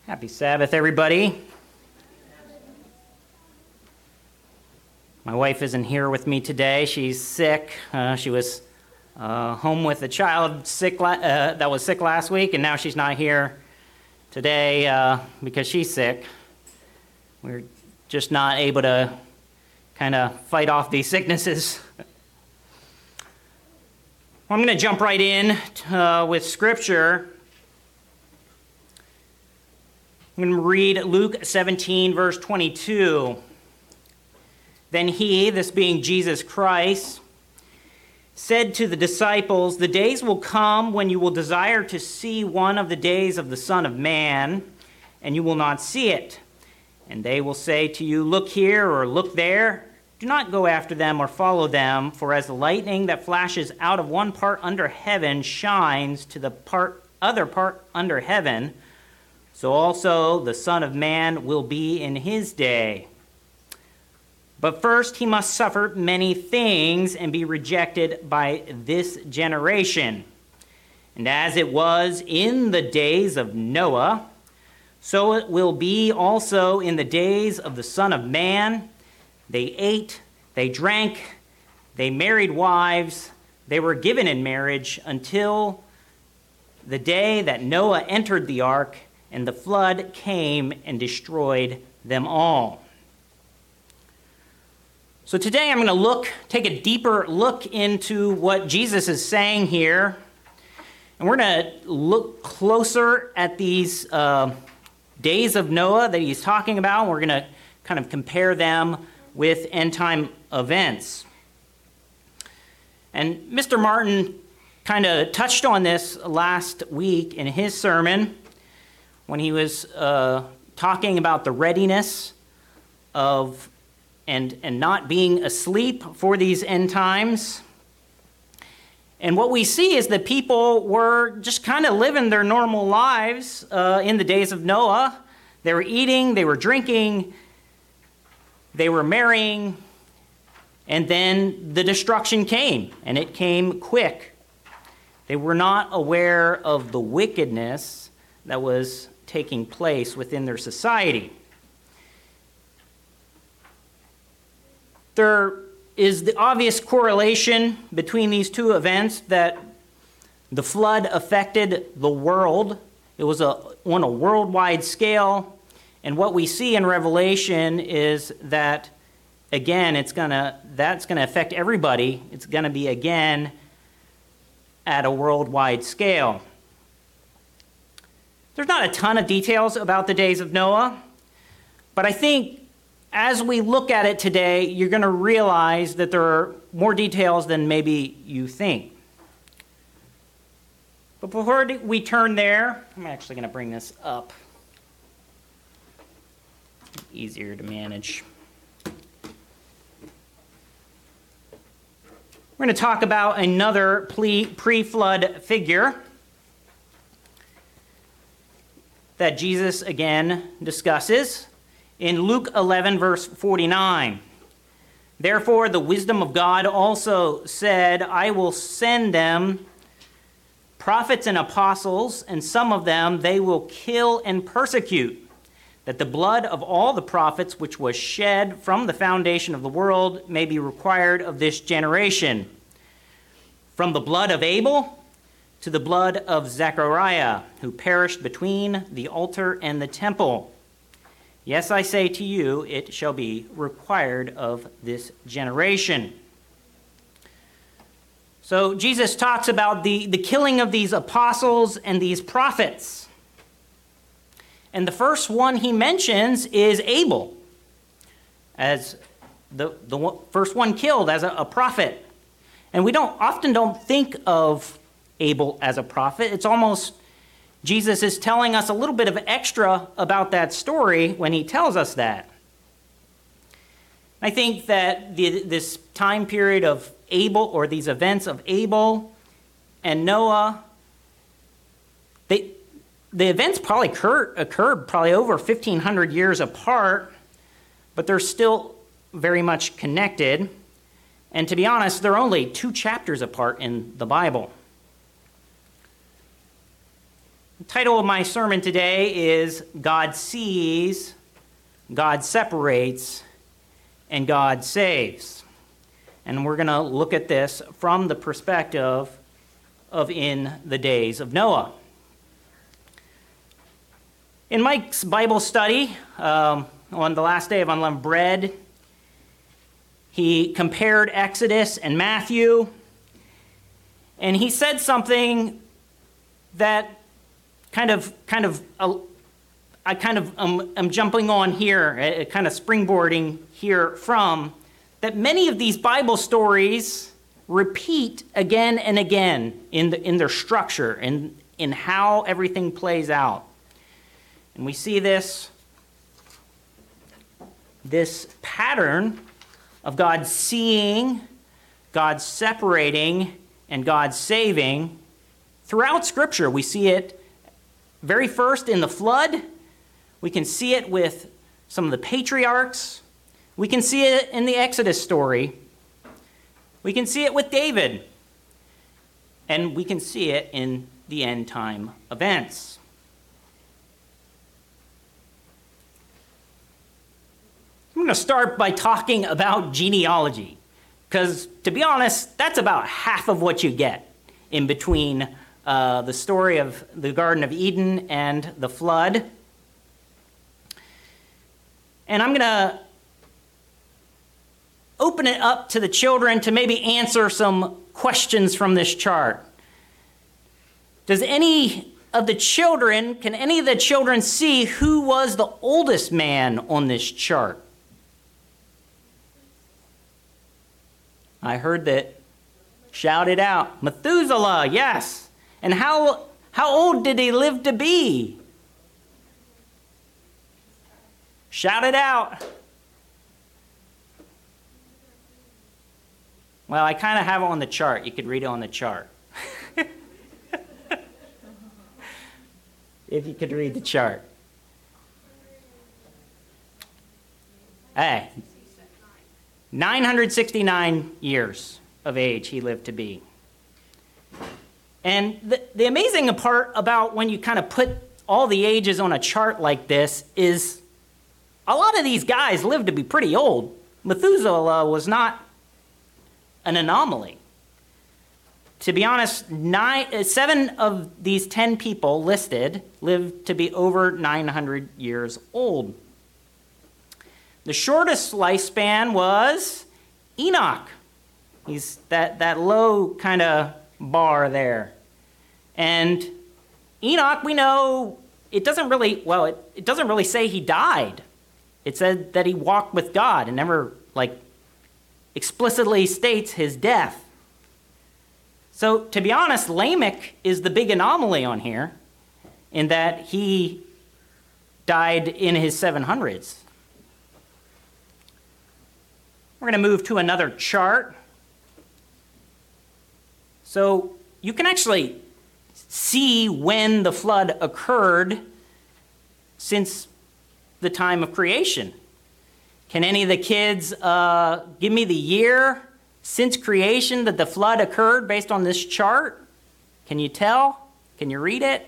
Happy Sabbath, everybody. My wife isn't here with me today. She's sick. She was home with a child that was sick last week, and now she's not here today because she's sick. We're just not able to kind of fight off these sicknesses. I'm going to jump right in with Scripture. I'm going to read Luke 17, verse 22. Then he, this being Jesus Christ, said to the disciples, "The days will come when you will desire to see one of the days of the Son of Man, and you will not see it. And they will say to you, 'Look here,' or 'Look there.' Do not go after them or follow them, for as the lightning that flashes out of one part under heaven shines to the other part under heaven, so also the Son of Man will be in his day. But first he must suffer many things and be rejected by this generation. And as it was in the days of Noah, so it will be also in the days of the Son of Man. They ate, they drank, they married wives, they were given in marriage until the day that Noah entered the ark, and the flood came and destroyed them all." So today I'm going to take a deeper look into what Jesus is saying here. And we're going to look closer at these days of Noah that he's talking about. We're going to kind of compare them with end-time events. And Mr. Martin kind of touched on this last week in his sermon when he was talking about the readiness of and not being asleep for these end times. And what we see is that people were just kind of living their normal lives in the days of Noah. They were eating, they were drinking, they were marrying, and then the destruction came, and it came quick. They were not aware of the wickedness that was taking place within their society. There is the obvious correlation between these two events that the flood affected the world. It was on a worldwide scale. And what we see in Revelation is that, again, that's going to affect everybody. It's going to be, again, at a worldwide scale. There's not a ton of details about the days of Noah, but I think as we look at it today, you're going to realize that there are more details than maybe you think. But before we turn there, I'm actually going to bring this up. Easier to manage. We're going to talk about another pre-flood figure that Jesus again discusses in Luke 11, verse 49. "Therefore the wisdom of God also said, 'I will send them prophets and apostles, and some of them they will kill and persecute, that the blood of all the prophets which was shed from the foundation of the world may be required of this generation, from the blood of Abel to the blood of Zechariah, who perished between the altar and the temple. Yes, I say to you, it shall be required of this generation.'" So Jesus talks about the killing of these apostles and these prophets. And the first one he mentions is Abel, as the first one killed as a prophet. And we often don't think of Abel as a prophet. It's almost Jesus is telling us a little bit of extra about that story when he tells us that. I think that this time period of Abel, or these events of Abel and Noah, the events probably occurred probably over 1,500 years apart, but they're still very much connected. And to be honest, they're only 2 chapters apart in the Bible. title of my sermon today is God Sees, God Separates, and God Saves. And we're going to look at this from the perspective of in the days of Noah. In Mike's Bible study, on the last day of unleavened bread, he compared Exodus and Matthew, and he said something that I'm jumping on here, kind of springboarding here from, that many of these Bible stories repeat again and again in their structure and in how everything plays out. And we see this pattern of God seeing, God separating, and God saving throughout Scripture. We see it very first in the flood. We can see it with some of the patriarchs. We can see it in the Exodus story. We can see it with David. And we can see it in the end time events. I'm going to start by talking about genealogy, because to be honest, that's about half of what you get in between the story of the Garden of Eden and the flood. And I'm going to open it up to the children to maybe answer some questions from this chart. Can any of the children see who was the oldest man on this chart? I heard that. Shout it out. Methuselah, yes. And how old did he live to be? Shout it out. Well, I kind of have it on the chart. You could read it on the chart. If you could read the chart. Hey, 969 years of age he lived to be. And the amazing part about when you kind of put all the ages on a chart like this is a lot of these guys lived to be pretty old. Methuselah was not an anomaly. To be honest, 7 of these 10 people listed lived to be over 900 years old. The shortest lifespan was Enoch. He's that low kind of bar there. And Enoch, we know, it doesn't really say he died. It said that he walked with God and never explicitly states his death. So to be honest, Lamech is the big anomaly on here in that he died in his 700s. We're going to move to another chart. So you can actually see when the flood occurred since the time of creation. Can any of the kids give me the year since creation that the flood occurred based on this chart? Can you tell? Can you read it?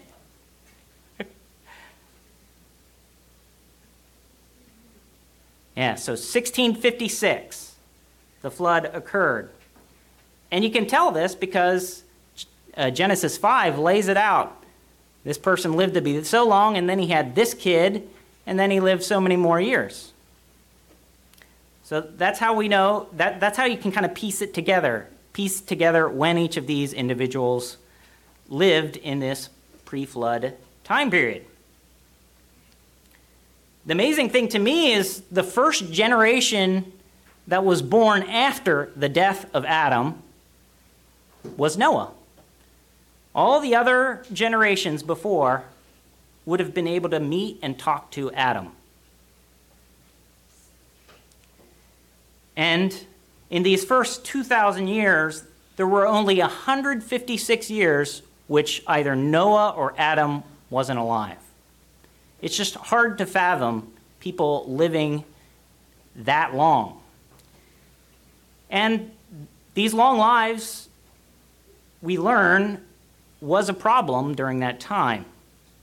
Yeah, so 1656, the flood occurred. And you can tell this because Genesis 5 lays it out. This person lived to be so long, and then he had this kid, and then he lived so many more years. So that's how we know, that's how you can kind of piece together when each of these individuals lived in this pre-flood time period. The amazing thing to me is the first generation that was born after the death of Adam was Noah. All the other generations before would have been able to meet and talk to Adam. And in these first 2,000 years, there were only 156 years which either Noah or Adam wasn't alive. It's just hard to fathom people living that long. And these long lives, we learn, was a problem during that time.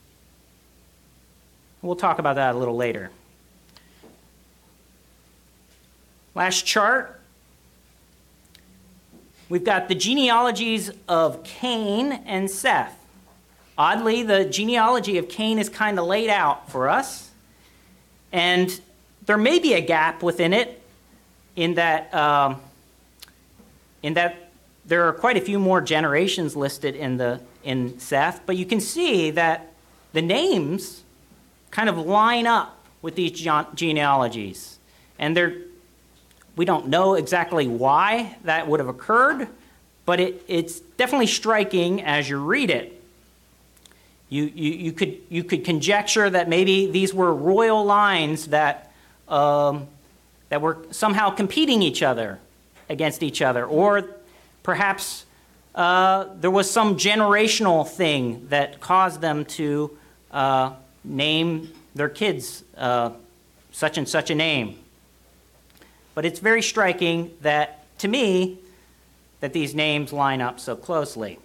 We'll talk about that a little later. Last chart. We've got the genealogies of Cain and Seth. Oddly, the genealogy of Cain is kind of laid out for us. And there may be a gap within it in that there are quite a few more generations listed in Seth, but you can see that the names kind of line up with these genealogies. And we don't know exactly why that would have occurred, but it's definitely striking as you read it. You could conjecture that maybe these were royal lines that were somehow competing against each other, or perhaps there was some generational thing that caused them to name their kids such and such a name. But it's very striking to me, that these names line up so closely.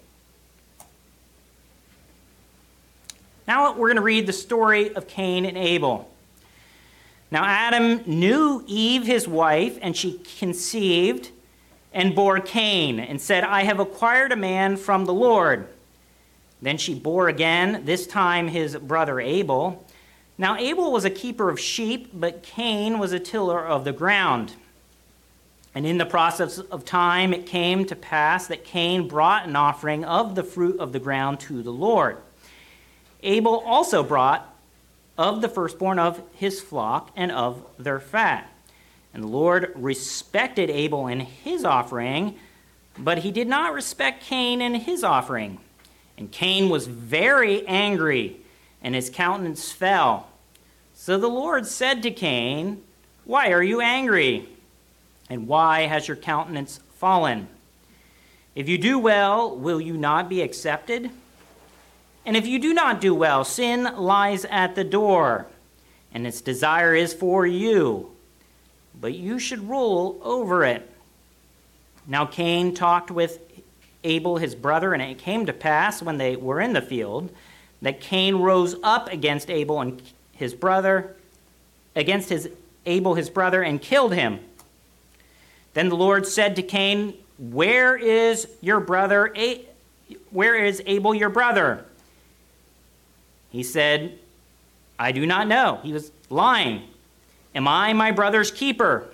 Now we're going to read the story of Cain and Abel. Now Adam knew Eve, his wife, and she conceived and bore Cain, and said, I have acquired a man from the Lord. Then she bore again, this time his brother Abel. Now Abel was a keeper of sheep, but Cain was a tiller of the ground. And in the process of time it came to pass that Cain brought an offering of the fruit of the ground to the Lord. Abel also brought of the firstborn of his flock and of their fat. And the Lord respected Abel and his offering, but he did not respect Cain and his offering. And Cain was very angry, and his countenance fell. So the Lord said to Cain, Why are you angry? And why has your countenance fallen? If you do well, will you not be accepted? And if you do not do well, sin lies at the door, and its desire is for you, but you should rule over it. Now Cain talked with Abel his brother, and it came to pass when they were in the field that Cain rose up against Abel and his brother, Abel his brother, and killed him. Then the Lord said to Cain, Where is your brother? Where is Abel your brother? He said, I do not know. He was lying. Am I my brother's keeper?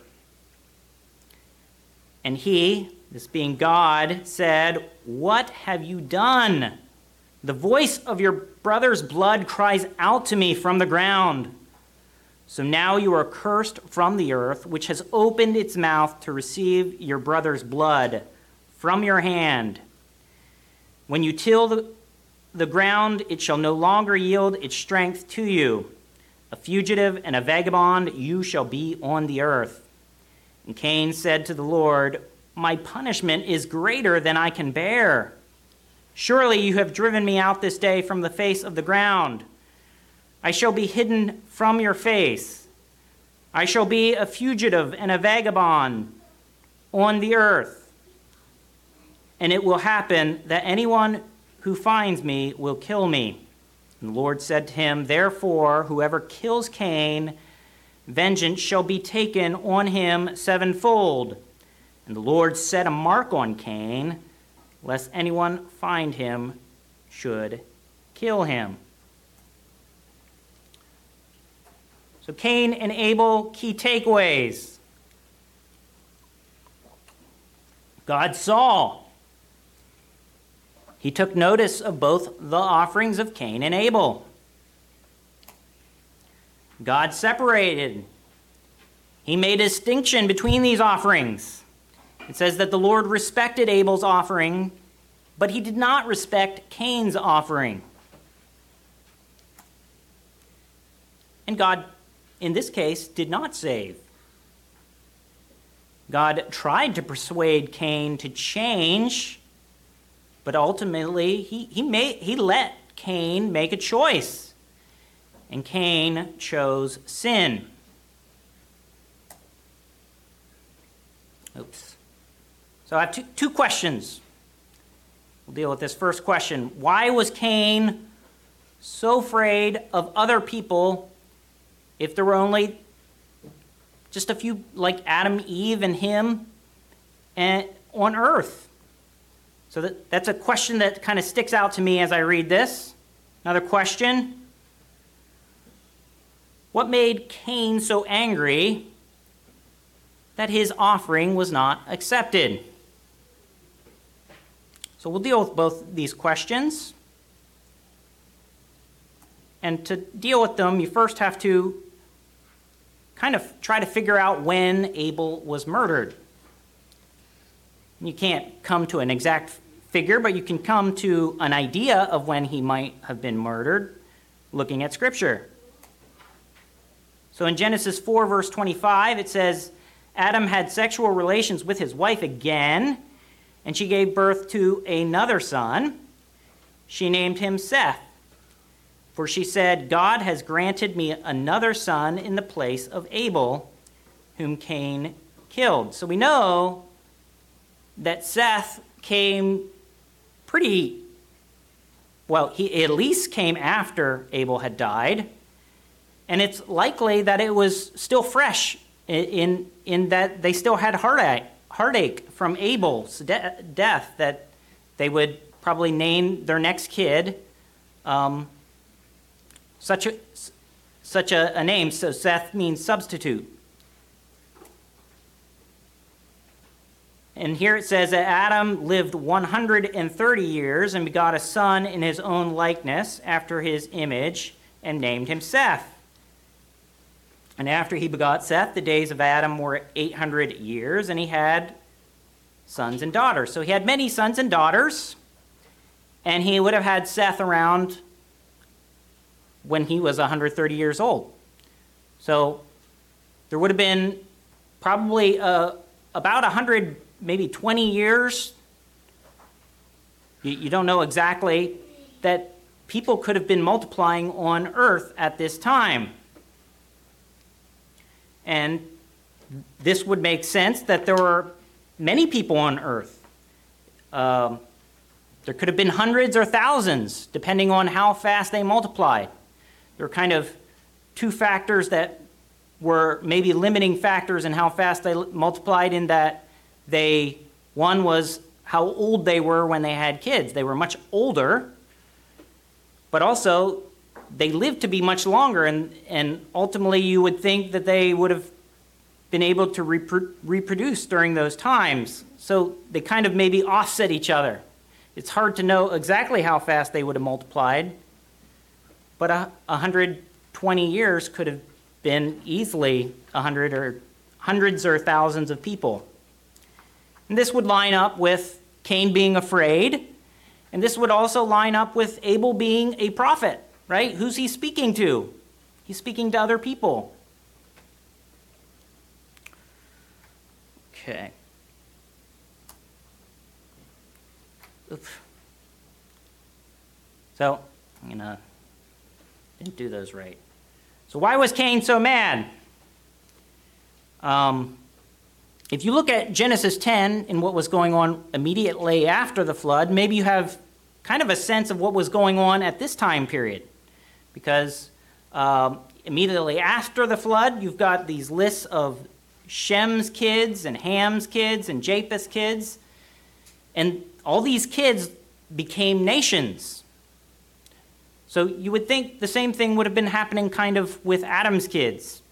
And he, this being God, said, What have you done? The voice of your brother's blood cries out to me from the ground. So now you are cursed from the earth, which has opened its mouth to receive your brother's blood from your hand. When you till the ground, it shall no longer yield its strength to you. A fugitive and a vagabond you shall be on the earth. And Cain said to the Lord, My punishment is greater than I can bear. Surely you have driven me out this day from the face of the ground. I shall be hidden from your face. I shall be a fugitive and a vagabond on the earth. And it will happen that anyone who finds me will kill me. And the Lord said to him, Therefore, whoever kills Cain, vengeance shall be taken on him sevenfold. And the Lord set a mark on Cain, lest anyone find him should kill him. So Cain and Abel, key takeaways. God saw. He took notice of both the offerings of Cain and Abel. God separated. He made a distinction between these offerings. It says that the Lord respected Abel's offering, but he did not respect Cain's offering. And God, in this case, did not save. God tried to persuade Cain to change, but ultimately, he let Cain make a choice. And Cain chose sin. Oops. So I have two questions. We'll deal with this first question. Why was Cain so afraid of other people if there were only just a few, like Adam, Eve, and him on earth? So that's a question that kind of sticks out to me as I read this. Another question. What made Cain so angry that his offering was not accepted? So we'll deal with both these questions. And to deal with them, you first have to kind of try to figure out when Abel was murdered. You can't come to an exact figure, but you can come to an idea of when he might have been murdered looking at Scripture. So in Genesis 4, verse 25, it says, Adam had sexual relations with his wife again, and she gave birth to another son. She named him Seth, for she said, God has granted me another son in the place of Abel, whom Cain killed. So we know that Seth came he at least came after Abel had died. And it's likely that it was still fresh in that they still had heartache from Abel's death, that they would probably name their next kid such a name. So Seth means substitute. And here it says that Adam lived 130 years and begot a son in his own likeness after his image and named him Seth. And after he begot Seth, the days of Adam were 800 years, and he had sons and daughters. So he had many sons and daughters, and he would have had Seth around when he was 130 years old. So there would have been probably about 100, maybe 20 years. You don't know exactly, that people could have been multiplying on earth at this time. And this would make sense that there were many people on earth. There could have been hundreds or thousands, depending on how fast they multiplied. There were kind of two factors that were maybe limiting factors in how fast they multiplied, in that one was how old they were when they had kids. They were much older, but also they lived to be much longer, and ultimately you would think that they would have been able to reproduce during those times. So they kind of maybe offset each other. It's hard to know exactly how fast they would have multiplied, but 120 years could have been easily 100 or hundreds or thousands of people. And this would line up with Cain being afraid, and this would also line up with Abel being a prophet. Right? Who's he speaking to? He's speaking to other people. Okay. Oops. So, didn't do those right. So why was Cain so mad? If you look at Genesis 10 and what was going on immediately after the flood, maybe you have kind of a sense of what was going on at this time period. Because immediately after the flood, you've got these lists of Shem's kids and Ham's kids and Japheth's kids. And all these kids became nations. So you would think the same thing would have been happening kind of with Adam's kids.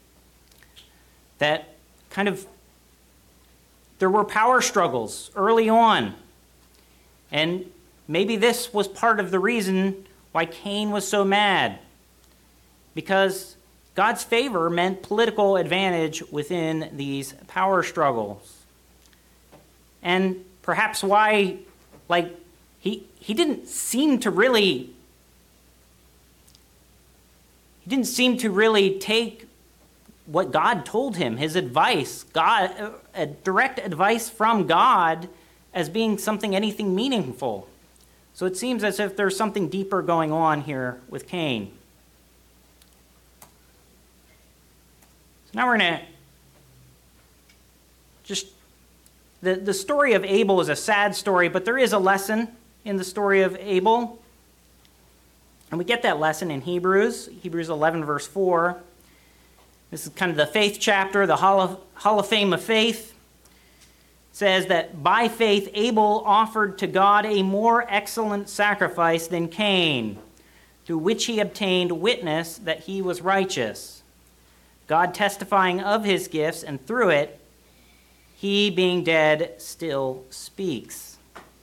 That kind of, there were power struggles early on. And maybe this was part of the reason why Cain was so mad, because God's favor meant political advantage within these power struggles. And perhaps why, he didn't seem to really take what God told him, his advice, a direct advice from God, as being anything meaningful. So it seems as if there's something deeper going on here with Cain. So now we're going to the story of Abel is a sad story, but there is a lesson in the story of Abel. And we get that lesson in Hebrews 11, verse 4. This is kind of the faith chapter, the Hall of Fame of Faith. It says that by faith Abel offered to God a more excellent sacrifice than Cain, through which he obtained witness that he was righteous, God testifying of his gifts, and through it, he being dead still speaks.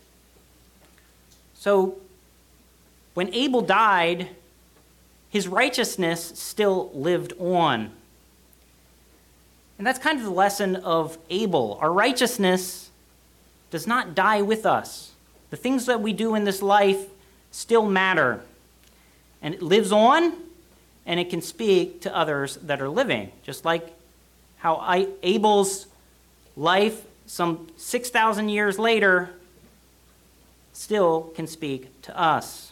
So, when Abel died, his righteousness still lived on. And that's kind of the lesson of Abel. Our righteousness does not die with us. The things that we do in this life still matter. And it lives on, and it can speak to others that are living. Just like how Abel's life, some 6,000 years later, still can speak to us.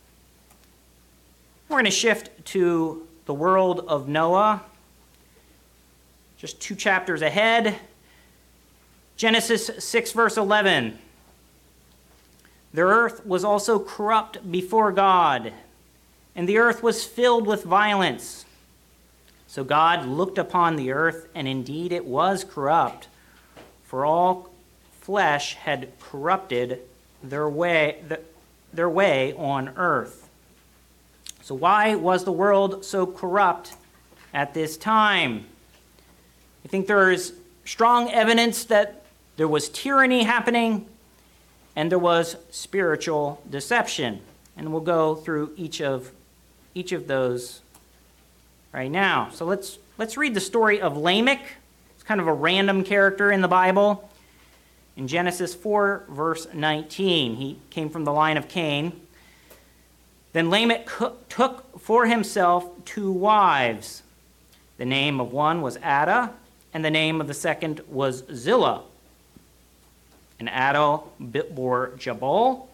We're going to shift to the world of Noah. Just 2 chapters ahead. Genesis 6, verse 11. The earth was also corrupt before God, and the earth was filled with violence. So God looked upon the earth, and indeed it was corrupt, for all flesh had corrupted their way on earth. So why was the world so corrupt at this time? I think there is strong evidence that there was tyranny happening and there was spiritual deception. And we'll go through each of those right now. So let's read the story of Lamech. It's kind of a random character in the Bible. In Genesis 4, verse 19, he came from the line of Cain. Then Lamech took for himself 2 wives. The name of one was Adah, and the name of the second was Zillah. And Adah bore Jabal.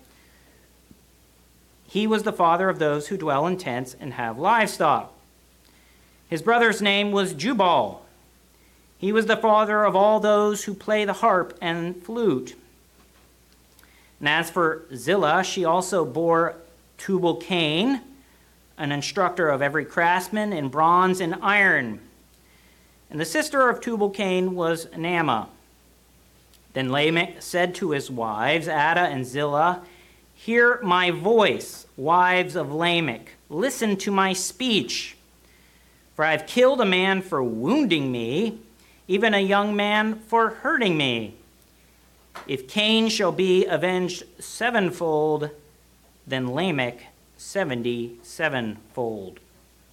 He was the father of those who dwell in tents and have livestock. His brother's name was Jubal. He was the father of all those who play the harp and flute. And as for Zillah, she also bore Tubal-Cain, an instructor of every craftsman in bronze and iron. And the sister of Tubal-Cain was Naamah. Then Lamech said to his wives, Adah and Zillah, "Hear my voice, wives of Lamech. Listen to my speech. For I have killed a man for wounding me, even a young man for hurting me. If Cain shall be avenged 7-fold, then Lamech 77-fold."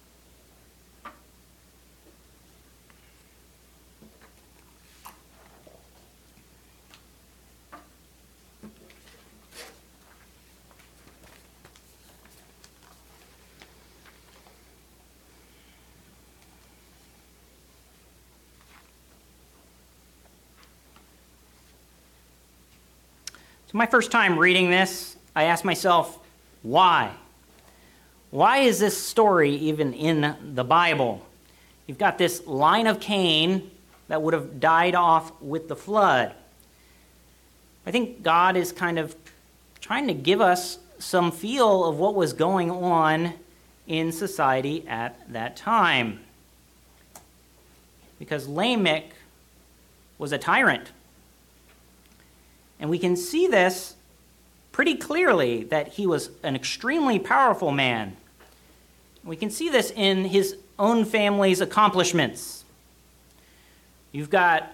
So my first time reading this, I asked myself, why? Why is this story even in the Bible? You've got this line of Cain that would have died off with the flood. I think God is kind of trying to give us some feel of what was going on in society at that time. Because Lamech was a tyrant. And we can see this pretty clearly, that he was an extremely powerful man. We can see this in his own family's accomplishments. You've got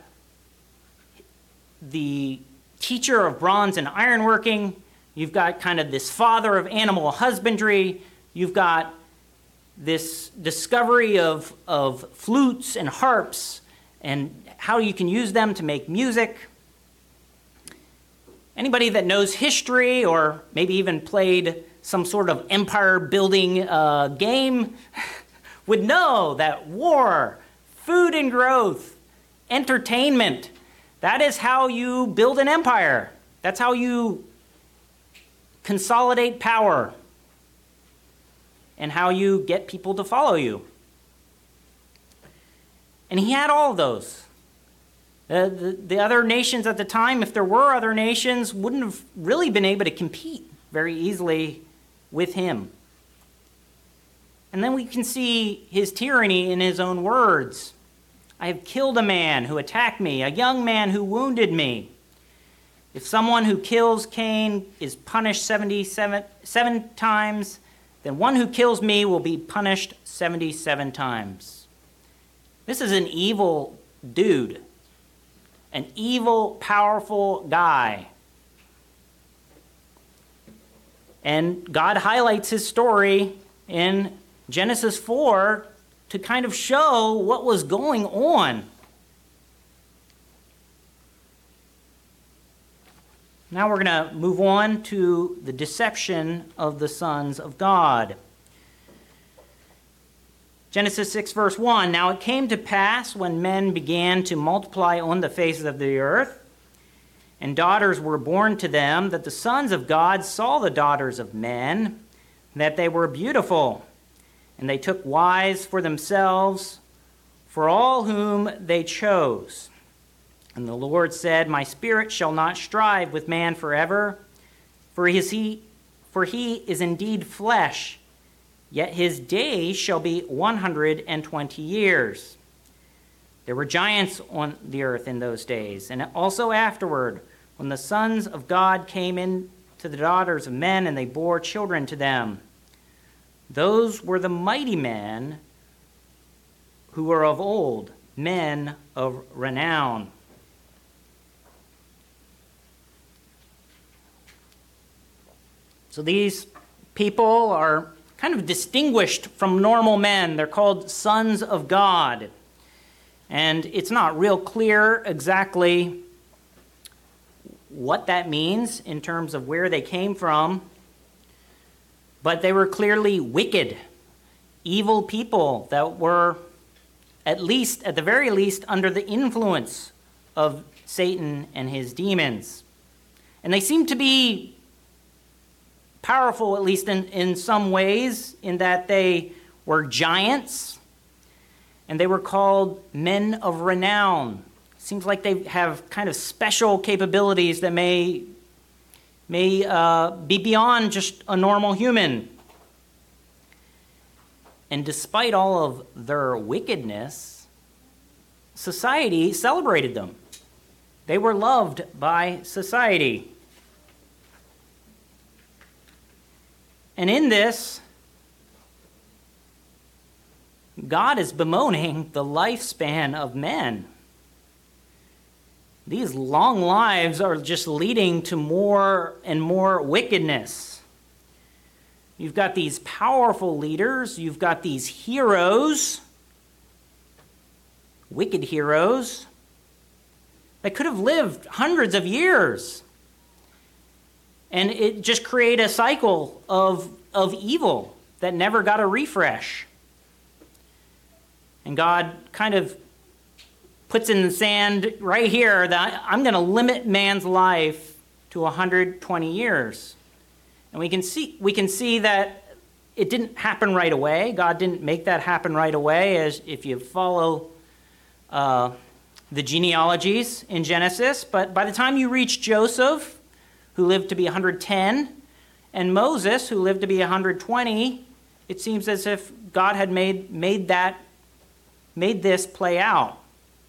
the teacher of bronze and ironworking. You've got kind of this father of animal husbandry. You've got this discovery of flutes and harps and how you can use them to make music. Anybody that knows history or maybe even played some sort of empire-building game would know that war, food and growth, entertainment, that is how you build an empire. That's how you consolidate power and how you get people to follow you. And he had all of those. The other nations at the time, if there were other nations, wouldn't have really been able to compete very easily with him. And then we can see his tyranny in his own words. I have killed a man who attacked me, a young man who wounded me. If someone who kills Cain is punished 77 times, then one who kills me will be punished 77 times. This is an evil dude, an evil, powerful guy. And God highlights his story in Genesis 4 to kind of show what was going on. Now we're going to move on to the deception of the sons of God. Genesis 6 verse 1, Now it came to pass when men began to multiply on the face of the earth, and daughters were born to them, that the sons of God saw the daughters of men, that they were beautiful, and they took wives for themselves, for all whom they chose. And the Lord said, My spirit shall not strive with man forever, for he is indeed flesh, yet his days shall be 120 years. There were giants on the earth in those days, and also afterward, when the sons of God came in to the daughters of men, and they bore children to them. Those were the mighty men who were of old, men of renown. So these people are kind of distinguished from normal men. They're called sons of God. And it's not real clear exactly what that means in terms of where they came from. But they were clearly wicked, evil people that were at the very least, under the influence of Satan and his demons. And they seem to be powerful, at least in some ways, in that they were giants, and they were called men of renown. Seems like they have kind of special capabilities that may be beyond just a normal human. And despite all of their wickedness, society celebrated them. They were loved by society. And in this, God is bemoaning the lifespan of men. These long lives are just leading to more and more wickedness. You've got these powerful leaders, you've got these heroes, wicked heroes, that could have lived hundreds of years. And it just created a cycle of evil that never got a refresh. And God kind of puts in the sand right here that I'm going to limit man's life to 120 years. And we can see that it didn't happen right away. God didn't make that happen right away, as if you follow the genealogies in Genesis. But by the time you reach Joseph, who lived to be 110, and Moses, who lived to be 120, it seems as if God had made this play out.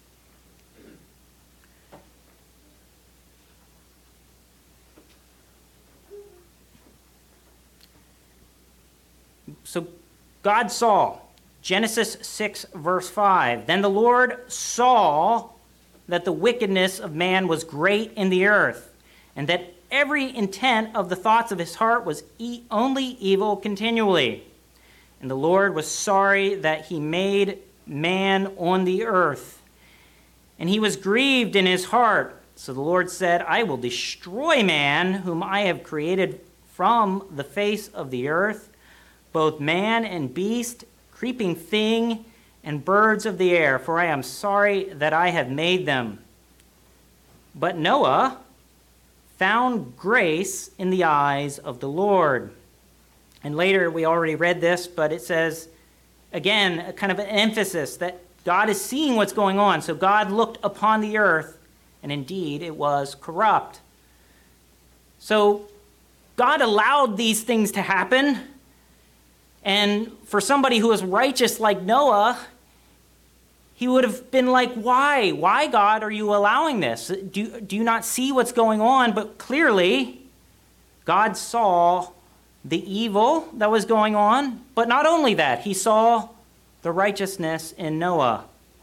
So God saw, Genesis 6, verse 5, Then the Lord saw that the wickedness of man was great in the earth, and that every intent of the thoughts of his heart was only evil continually. And the Lord was sorry that he made man on the earth, and he was grieved in his heart. So the Lord said, I will destroy man, whom I have created from the face of the earth, both man and beast, creeping thing, and birds of the air, for I am sorry that I have made them. But Noah found grace in the eyes of the Lord. And later, we already read this, but it says, again, a kind of an emphasis that God is seeing what's going on. So God looked upon the earth, and indeed it was corrupt. So God allowed these things to happen, And for somebody who was righteous like Noah, he would have been like, why? Why, God, are you allowing this? Do you not see what's going on? But clearly, God saw the evil that was going on. But not only that, he saw the righteousness in Noah.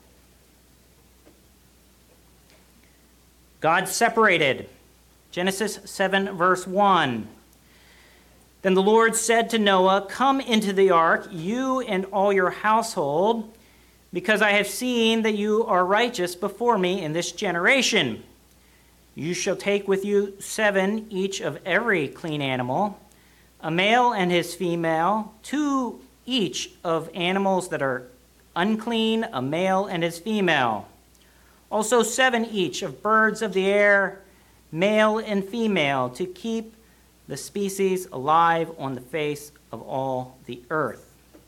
God separated. Genesis 7, verse 1. Then the Lord said to Noah, "Come into the ark, you and all your household, because I have seen that you are righteous before me in this generation. You shall take with you 7 each of every clean animal, a male and his female, 2 each of animals that are unclean, a male and his female. Also 7 each of birds of the air, male and female, to keep the species alive on the face of all the earth."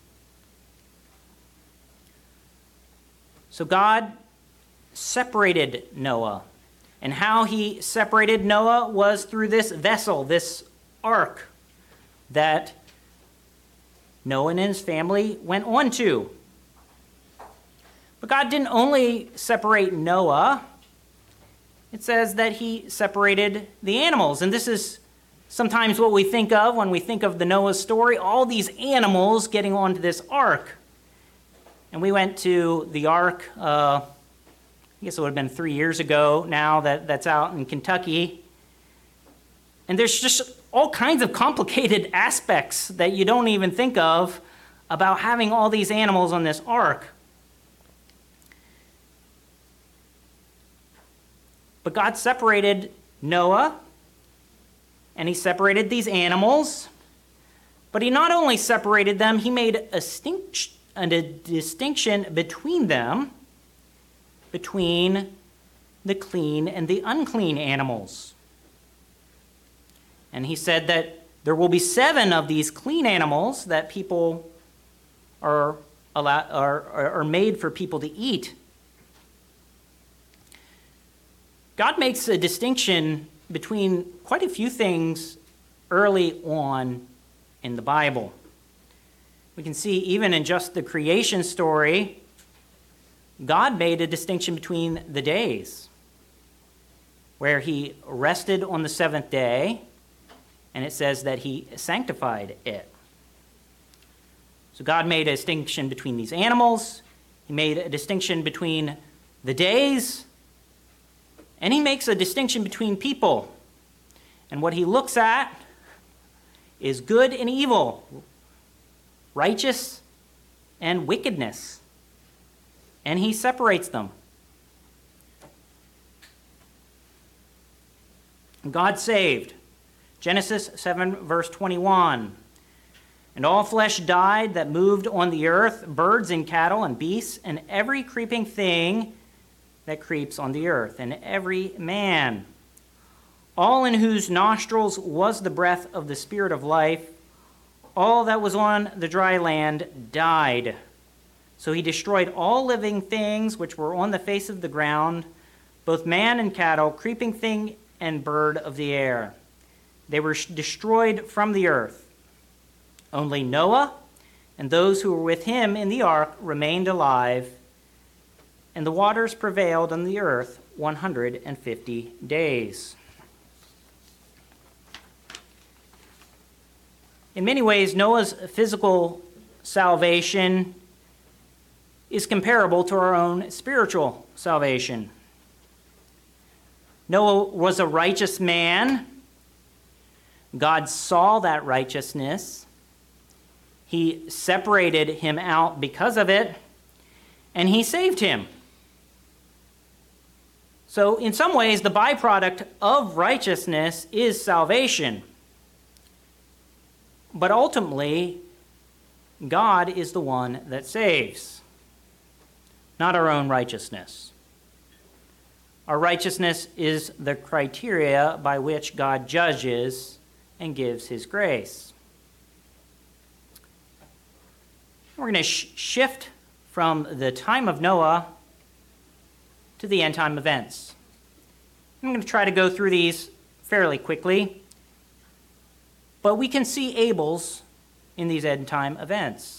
So God separated Noah. And how he separated Noah was through this vessel, this ark that Noah and his family went on to. But God didn't only separate Noah. It says that he separated the animals. And this is sometimes what we think of when we think of the Noah story, all these animals getting onto this ark. And we went to the ark, I guess it would have been 3 years ago now that's out in Kentucky. And there's just all kinds of complicated aspects that you don't even think of about having all these animals on this ark. But God separated Noah, and he separated these animals. But he not only separated them, he made a distinction between them, between the clean and the unclean animals. And he said that there will be 7 of these clean animals that people are made for people to eat. God makes a distinction between quite a few things early on in the Bible. We can see even in just the creation story, God made a distinction between the days, where he rested on the 7th day, and it says that he sanctified it. So God made a distinction between these animals, he made a distinction between the days, and he makes a distinction between people. And what he looks at is good and evil, righteous and wickedness. And he separates them. God saved. Genesis 7, verse 21. "And all flesh died that moved on the earth, birds and cattle and beasts, and every creeping thing that creeps on the earth, and every man, all in whose nostrils was the breath of the Spirit of life, all that was on the dry land died. So he destroyed all living things which were on the face of the ground, both man and cattle, creeping thing and bird of the air. They were destroyed from the earth. Only Noah and those who were with him in the ark remained alive, and the waters prevailed on the earth 150 days. In many ways, Noah's physical salvation is comparable to our own spiritual salvation. Noah was a righteous man. God saw that righteousness. He separated him out because of it, and he saved him. So in some ways, the byproduct of righteousness is salvation. But ultimately, God is the one that saves, not our own righteousness. Our righteousness is the criteria by which God judges and gives his grace. We're going to shift from the time of Noah to the end time events. I'm going to try to go through these fairly quickly, but we can see Abel's in these end time events.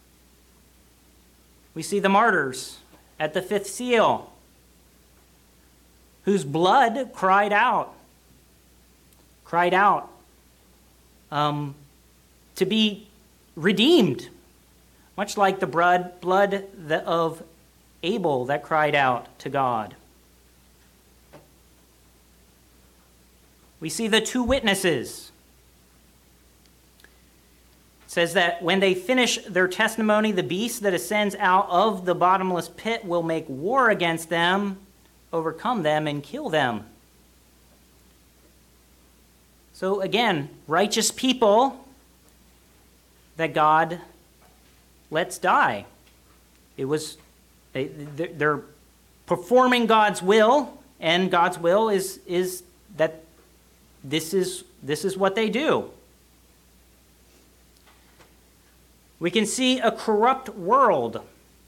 We see the martyrs at the fifth seal, whose blood cried out to be redeemed, much like the blood of Abel that cried out to God. We see the two witnesses. It says that when they finish their testimony, the beast that ascends out of the bottomless pit will make war against them, overcome them, and kill them. So again, righteous people that God lets die. They're performing God's will, and God's will is that this is what they do. We can see a corrupt world.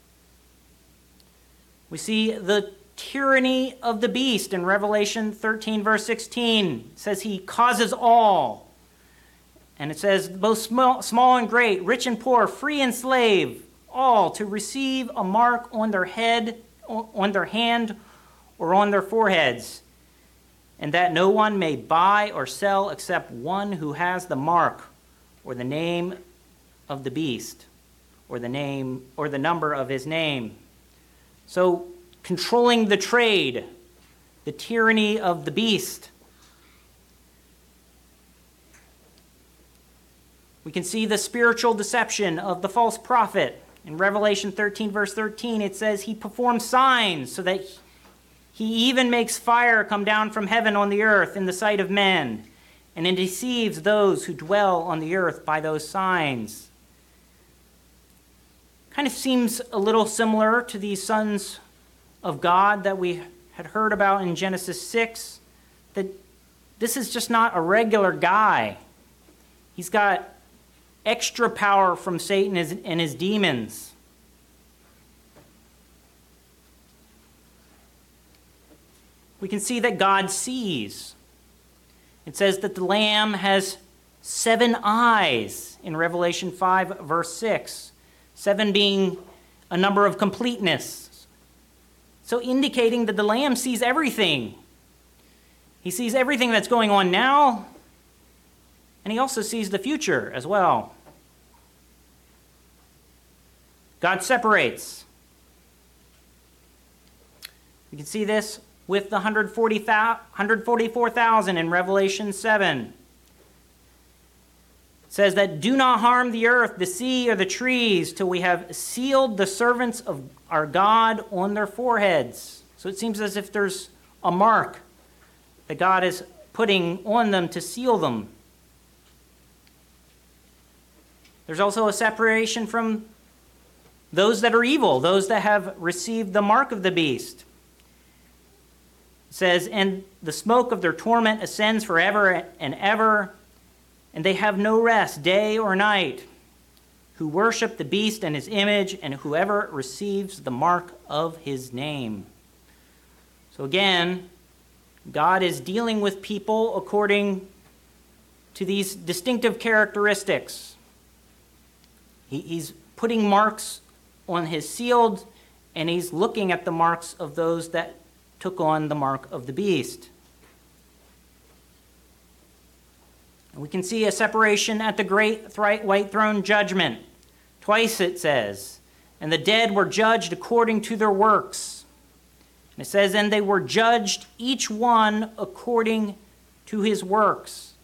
We see the tyranny of the beast in Revelation 13, verse 16. It says he causes all. And it says both small and great, rich and poor, free and slave, all to receive a mark on their head, on their hand, or on their foreheads, and that no one may buy or sell except one who has the mark or the name of the beast, or the name or the number of his name. So controlling the trade, the tyranny of the beast. We can see the spiritual deception of the false prophet. In Revelation 13, verse 13, it says he performs signs so that he even makes fire come down from heaven on the earth in the sight of men, and it deceives those who dwell on the earth by those signs. Kind of seems a little similar to these sons of God that we had heard about in Genesis 6, that this is just not a regular guy. He's got extra power from Satan and his demons. We can see that God sees. It says that the Lamb has 7 eyes in Revelation 5, verse 6. 7 being a number of completeness. So indicating that the Lamb sees everything. He sees everything that's going on now, and he also sees the future as well. God separates. You can see this with the 144,000 in Revelation 7. It says that do not harm the earth, the sea, or the trees till we have sealed the servants of our God on their foreheads. So it seems as if there's a mark that God is putting on them to seal them. There's also a separation from those that are evil, those that have received the mark of the beast. It says, and the smoke of their torment ascends forever and ever, and they have no rest day or night, who worship the beast and his image, and whoever receives the mark of his name. So again, God is dealing with people according to these distinctive characteristics. He's putting marks on his sealed, and he's looking at the marks of those that took on the mark of the beast. We can see a separation at the great white throne judgment. Twice it says, and the dead were judged according to their works. And it says, and they were judged each one according to his works.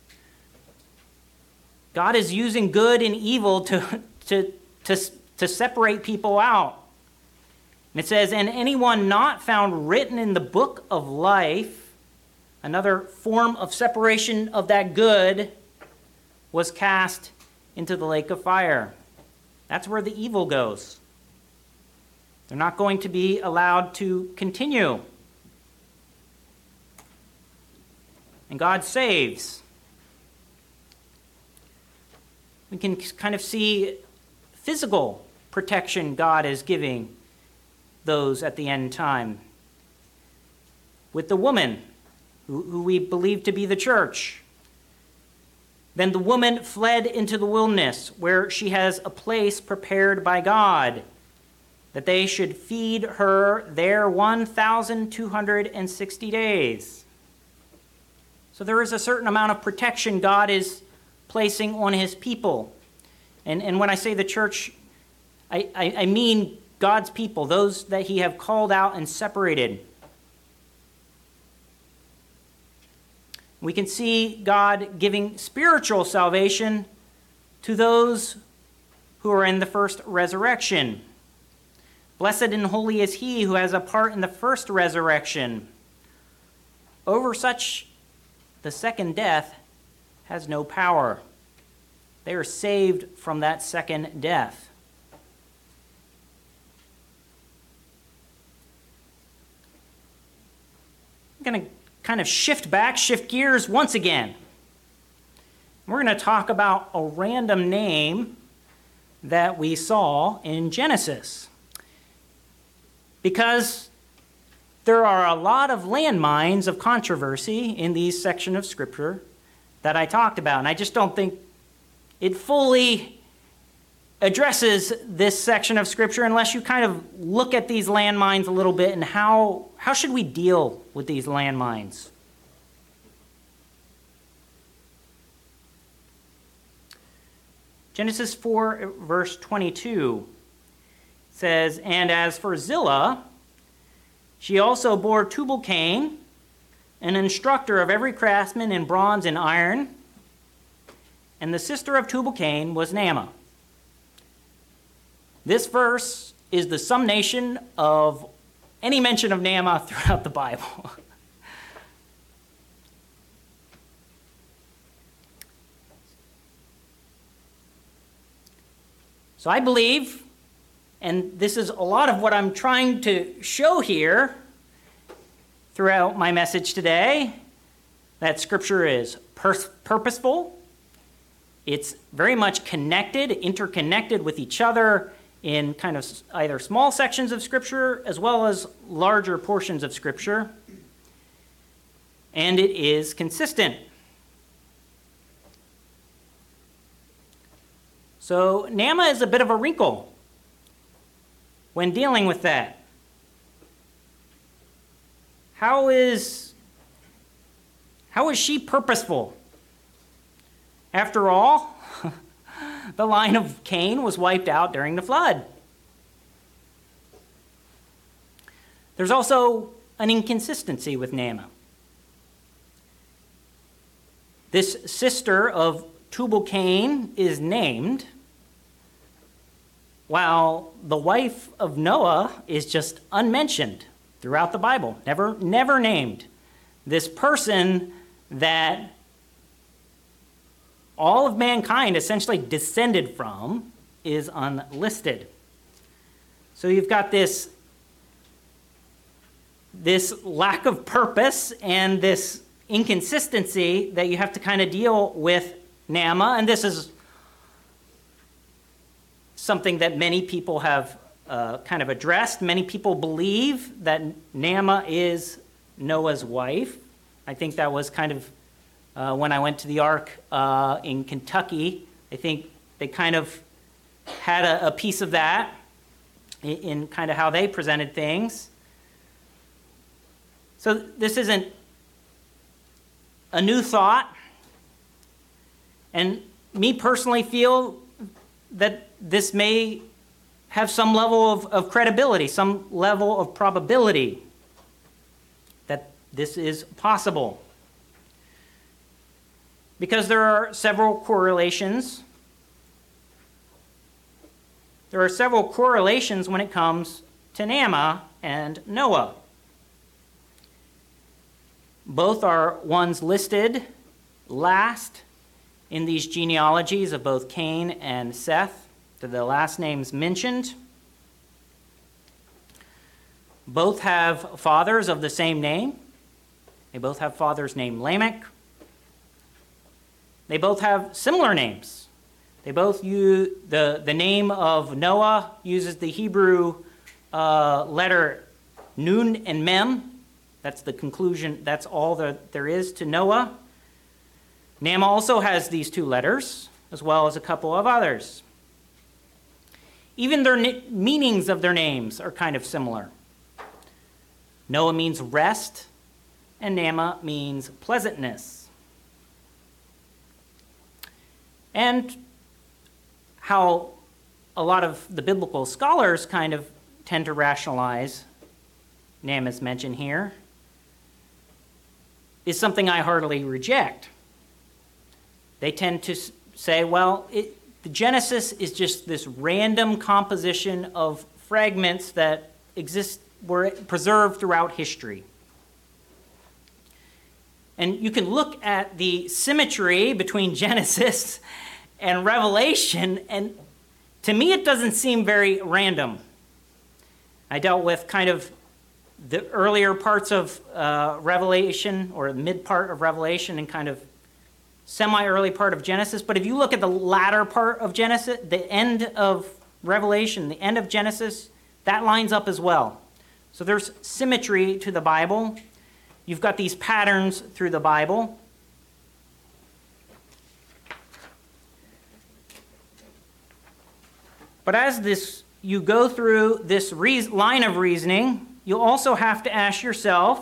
God is using good and evil to separate people out. And it says, and anyone not found written in the book of life, another form of separation of that good, was cast into the lake of fire. That's where the evil goes. They're not going to be allowed to continue. And God saves. We can kind of see physical protection God is giving those at the end time. With the woman, who we believe to be the church. Then the woman fled into the wilderness, where she has a place prepared by God, that they should feed her there 1,260 days. So there is a certain amount of protection God is placing on his people. And when I say the church, I mean God's people, those that he have called out and separated. We can see God giving spiritual salvation to those who are in the first resurrection. Blessed and holy is he who has a part in the first resurrection. Over such, the second death has no power. They are saved from that second death. I'm going to kind of shift gears once again. We're going to talk about a random name that we saw in Genesis. Because there are a lot of landmines of controversy in these sections of Scripture that I talked about, and I just don't think it fully addresses this section of Scripture unless you kind of look at these landmines a little bit and how should we deal with these landmines. Genesis 4, verse 22 says, "And as for Zillah, she also bore Tubal-Cain, an instructor of every craftsman in bronze and iron, and the sister of Tubal-Cain was Naamah." This verse is the summation of any mention of Naamah throughout the Bible. So I believe, and this is a lot of what I'm trying to show here throughout my message today, that Scripture is purposeful. It's very much connected, interconnected with each other in kind of either small sections of Scripture as well as larger portions of Scripture. And it is consistent. So Naamah is a bit of a wrinkle when dealing with that. How is she purposeful? After all, the line of Cain was wiped out during the flood. There's also an inconsistency with Naamah. This sister of Tubal-Cain is named, while the wife of Noah is just unmentioned throughout the Bible, never named. This person that all of mankind essentially descended from is unlisted. So you've got this lack of purpose and this inconsistency that you have to kind of deal with Naamah, and this is something that many people have kind of addressed. Many people believe that Naamah is Noah's wife. I think that was kind of when I went to the Ark in Kentucky. I think they kind of had a piece of that in kind of how they presented things. So this isn't a new thought. And me personally feel that this may have some level of credibility, some level of probability that this is possible. Because there are several correlations. There are several correlations when it comes to Naamah and Noah. Both are ones listed last in these genealogies of both Cain and Seth. They're the last names mentioned. Both have fathers of the same name. They both have fathers named Lamech. They both have similar names. They both use the name of Noah uses the Hebrew letter Nun and Mem. That's the conclusion. That's all that there is to Noah. Nama also has these two letters, as well as a couple of others. Even their meanings of their names are kind of similar. Noah means rest, and Nama means pleasantness. And how a lot of the biblical scholars kind of tend to rationalize Nama's mention here is something I heartily reject. They tend to say, well, the Genesis is just this random composition of fragments that were preserved throughout history. And you can look at the symmetry between Genesis and Revelation, and to me it doesn't seem very random. I dealt with kind of the earlier parts of Revelation, or the mid part of Revelation, and kind of semi-early part of Genesis. But if you look at the latter part of Genesis, the end of Revelation, the end of Genesis, that lines up as well. So there's symmetry to the Bible. You've got these patterns through the Bible. But as you go through this line of reasoning, you also have to ask yourself,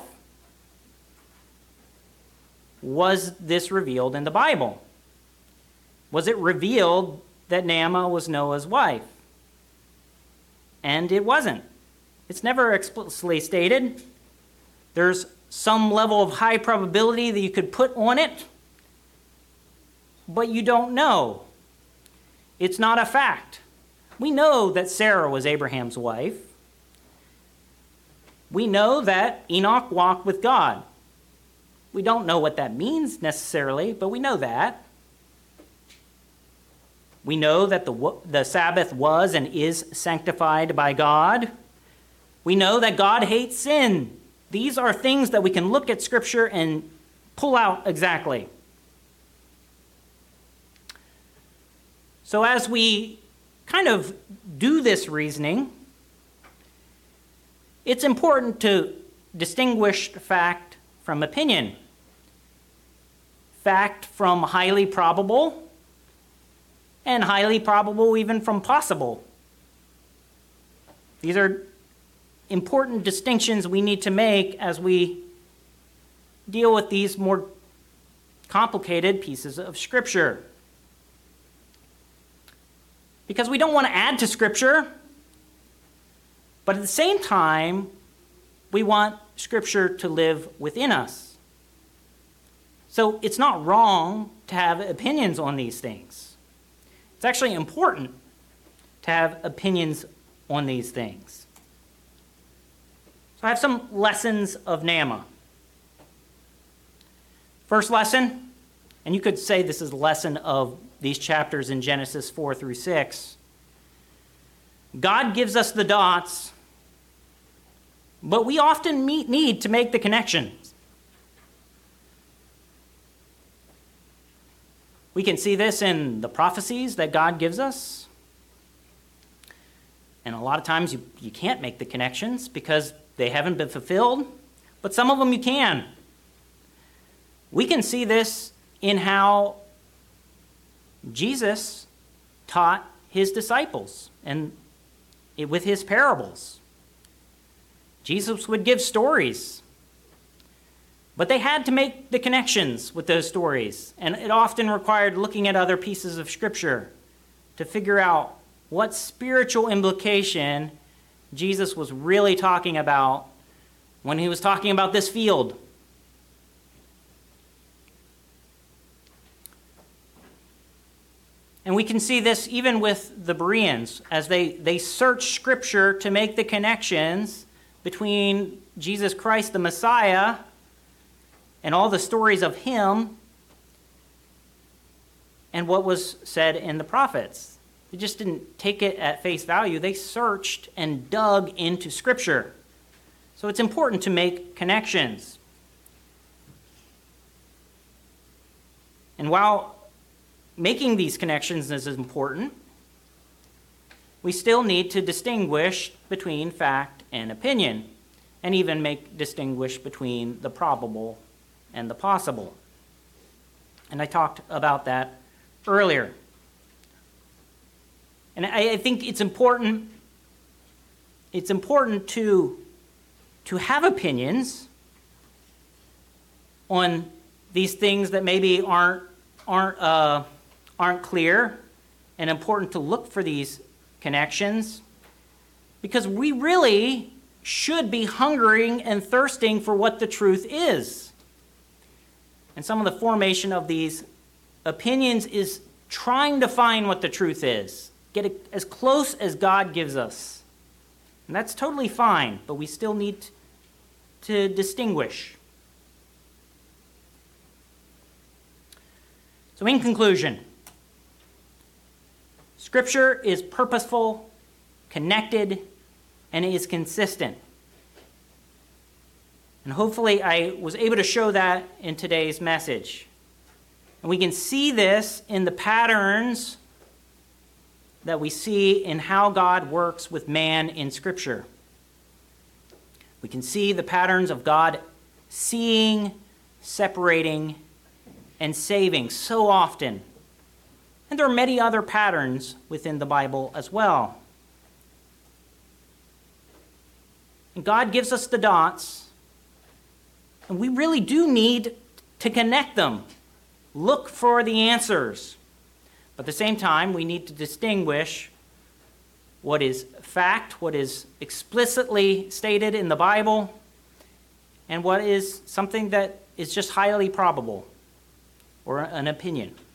was this revealed in the Bible? Was it revealed that Naamah was Noah's wife? And it wasn't. It's never explicitly stated. There's some level of high probability that you could put on it, but you don't know. It's not a fact. We know that Sarah was Abraham's wife. We know that Enoch walked with God. We don't know what that means necessarily, but we know that. We know that the Sabbath was and is sanctified by God. We know that God hates sin. These are things that we can look at Scripture and pull out exactly. So as we kind of do this reasoning, it's important to distinguish fact from opinion. Fact from highly probable, and highly probable even from possible. These are important distinctions we need to make as we deal with these more complicated pieces of Scripture. Because we don't want to add to Scripture, but at the same time, we want Scripture to live within us. So it's not wrong to have opinions on these things. It's actually important to have opinions on these things. So I have some lessons of Naamah. First lesson, and you could say this is a lesson of these chapters in Genesis 4 through 6. God gives us the dots, but we often need to make the connections. We can see this in the prophecies that God gives us. And a lot of times you can't make the connections because they haven't been fulfilled, but some of them you can. We can see this in how Jesus taught his disciples and with his parables. Jesus would give stories, but they had to make the connections with those stories, and it often required looking at other pieces of Scripture to figure out what spiritual implication Jesus was really talking about when he was talking about this field. And we can see this even with the Bereans, as they search Scripture to make the connections between Jesus Christ, the Messiah, and all the stories of him and what was said in the prophets. They just didn't take it at face value. They searched and dug into Scripture. So it's important to make connections. And while making these connections is important, we still need to distinguish between fact and opinion, and even distinguish between the probable and the possible. And I talked about that earlier. And I think it's important to have opinions on these things that maybe aren't clear, and important to look for these connections, because we really should be hungering and thirsting for what the truth is. And some of the formation of these opinions is trying to find what the truth is, get it as close as God gives us. And that's totally fine, but we still need to distinguish. So in conclusion, Scripture is purposeful, connected, and is consistent. And hopefully I was able to show that in today's message. And we can see this in the patterns that we see in how God works with man in Scripture. We can see the patterns of God seeing, separating, and saving so often. And there are many other patterns within the Bible as well. And God gives us the dots, and we really do need to connect them. Look for the answers. But at the same time, we need to distinguish what is fact, what is explicitly stated in the Bible, and what is something that is just highly probable or an opinion.